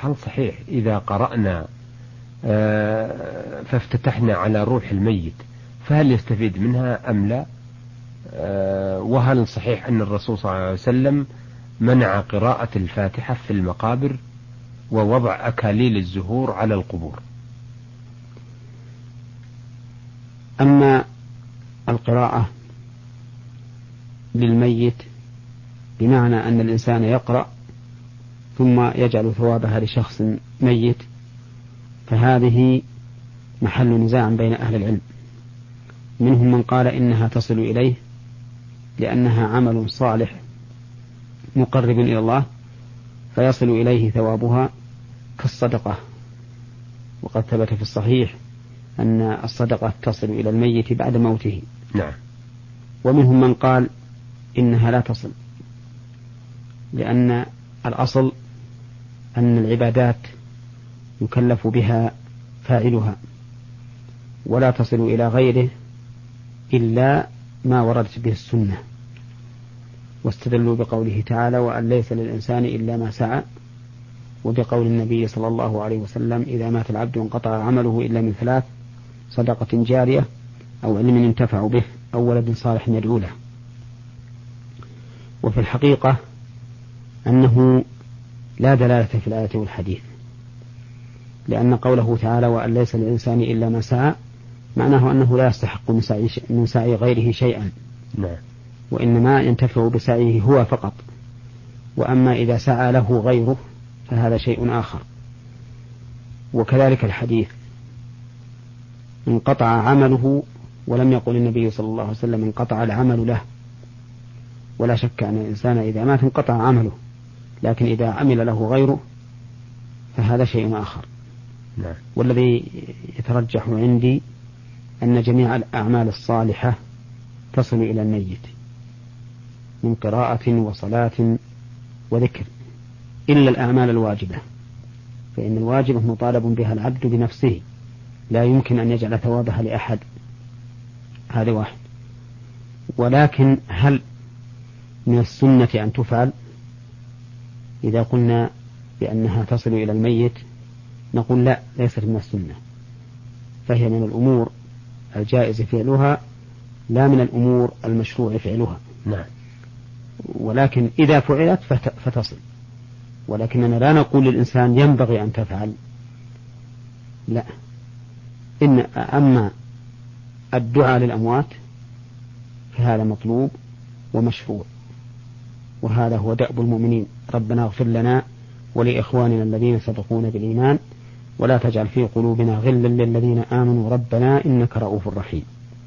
هل صحيح إذا قرأنا فافتتحنا على روح الميت فهل يستفيد منها أم لا؟ وهل صحيح أن الرسول صلى الله عليه وسلم منع قراءة الفاتحة في المقابر ووضع أكاليل الزهور على القبور؟ أما القراءة للميت بمعنى أن الإنسان يقرأ ثم يجعل ثوابها لشخص ميت فهذه محل نزاع بين أهل العلم. منهم من قال إنها تصل إليه لأنها عمل صالح مقرب إلى الله فيصل إليه ثوابها كالصدقة، وقد ثبت في الصحيح أن الصدقة تصل إلى الميت بعد موته. نعم. ومنهم من قال إنها لا تصل، لأن الأصل أن العبادات يكلف بها فاعلها ولا تصل إلى غيره إلا ما وردت به السنة، واستدلوا بقوله تعالى وأن ليس للإنسان إلا ما سعى، وبقول النبي صلى الله عليه وسلم إذا مات العبد انقطع عمله إلا من ثلاث: صدقة جارية أو علم ينتفع به أو ولد صالح يدعو له. وفي الحقيقة أنه لا دلالة في الآية والحديث، لأن قوله تعالى وأن ليس للإنسان إلا ما سعى معناه أنه لا يستحق من سعي غيره شيئا، وإنما ينتفع بسعيه هو فقط، وأما إذا سعى له غيره فهذا شيء آخر. وكذلك الحديث انقطع عمله، ولم يقل النبي صلى الله عليه وسلم انقطع العمل له، ولا شك أن الإنسان إذا مات انقطع عمله، لكن إذا عمل له غيره فهذا شيء آخر. والذي يترجح عندي أن جميع الأعمال الصالحة تصل إلى الميت من قراءة وصلاة وذكر، إلا الأعمال الواجبة، فإن الواجبة مطالب بها العبد بنفسه، لا يمكن أن يجعل ثوابها لأحد، هذا واحد. ولكن هل من السنة أن تفعل؟ إذا قلنا بأنها تصل إلى الميت نقول لا، ليست من السنة، فهي من الأمور الجائز فعلها لا من الأمور المشروع فعلها. نعم. ولكن إذا فعلت فتصل، ولكننا لا نقول للإنسان ينبغي أن تفعل، لا. أما الدعاء للأموات فهذا مطلوب ومشروع، وهذا هو دأب المؤمنين: ربنا اغفر لنا ولإخواننا الذين سبقونا بالإيمان ولا تجعل في قلوبنا غلا للذين آمنوا ربنا إنك رؤوف رحيم.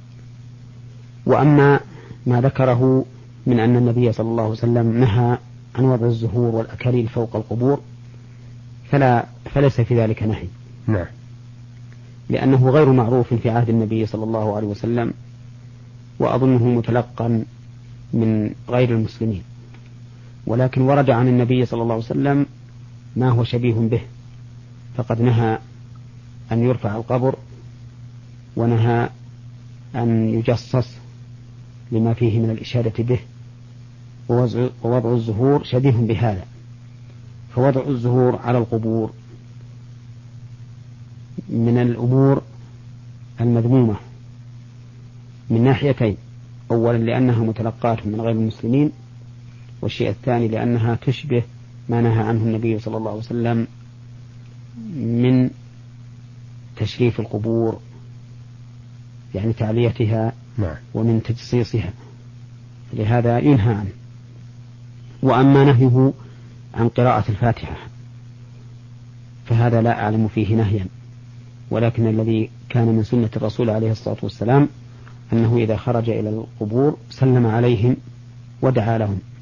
وأما ما ذكره من أن النبي صلى الله عليه وسلم نهى عن وضع الزهور والأكاليل فوق القبور فليس في ذلك نهي. نعم. لأنه غير معروف في عهد النبي صلى الله عليه وسلم، وأظنه متلقا من غير المسلمين، ولكن ورد عن النبي صلى الله عليه وسلم ما هو شبيه به، فقد نهى أن يرفع القبر، ونهى أن يجصص لما فيه من الإشارة به، ووضع الزهور شبيه بهذا. فوضع الزهور على القبور من الأمور المذمومة من ناحيتين: أولا لأنها متلقاة من غير المسلمين، والشيء الثاني لأنها تشبه ما نهى عنه النبي صلى الله عليه وسلم من تشريف القبور، يعني تعليتها ومن تجصيصها، لهذا ينهى عنه. وأما نهيه عن قراءة الفاتحة فهذا لا أعلم فيه نهيا، ولكن الذي كان من سنة الرسول عليه الصلاة والسلام أنه إذا خرج إلى القبور سلم عليهم ودعا لهم.